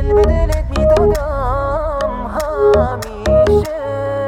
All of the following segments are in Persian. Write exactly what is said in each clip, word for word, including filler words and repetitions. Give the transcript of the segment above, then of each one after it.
دل به دلت میدادم همیشه.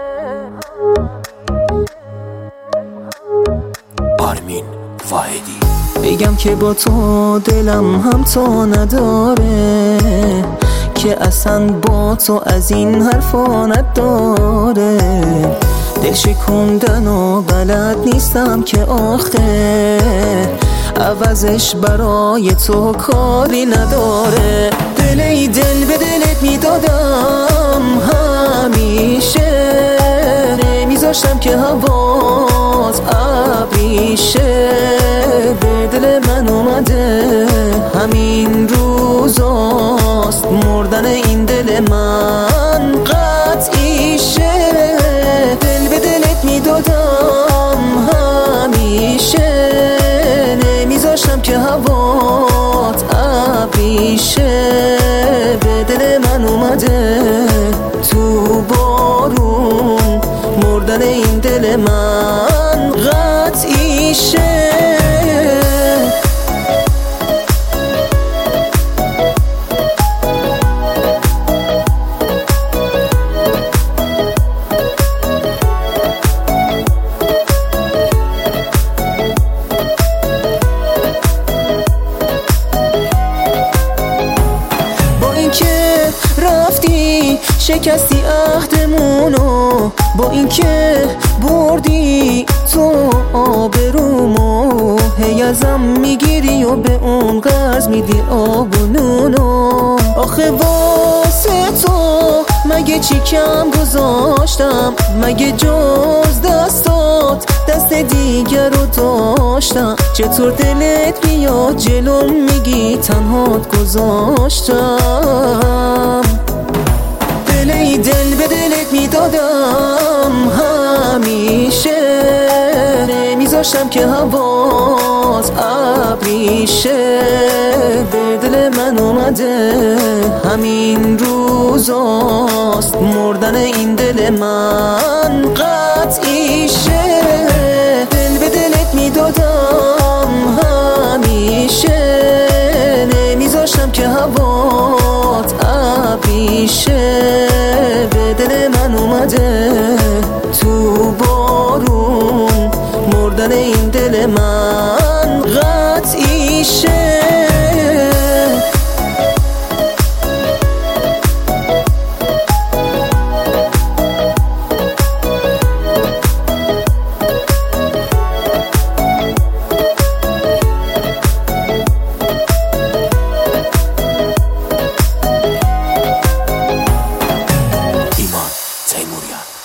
آرمین واحدی. بگم که با تو دلم هم تو نداره، که اصلا با تو از این حرفا نداره. دل شکوندن و بلد نیستم که آخه، عوضش برای تو کاری نداره. دل ای دل به دلت میدادم همیشه، نمیذاشتم که هوات ابریشه. به دل من اومده همین روزاست، مردن این دل من قطعیشه. دل به دلت میدادم همیشه، نمیذاشتم که هوات ابریشه. به دل من اومده تو بارون، مردن این دل من قطعیشه. رفتی شکستی عهدمونو، با اینکه بردی تو آبرومو. هی ازم میگیری و به اون قرض میدی آب و نونو. آخه واسه تو مگه چی کم گذاشتم؟ مگه جز دستات دست دیگر رو داشتم؟ چطور دلت میاد جلوم میگی تنهات گذاشتم؟ دل ای دل به دلت میدادم همیشه، نمیذاشتم که هوات ابریشه. به دل من اومده همین روزاست، مردن این دل من قطعیشه. دل به دلت میدادم همیشه، نمیذاشتم که هوات ابریشه. به دل من اومده تو بارون، مردن این دل من قطعیشه. ایمان تیموریان.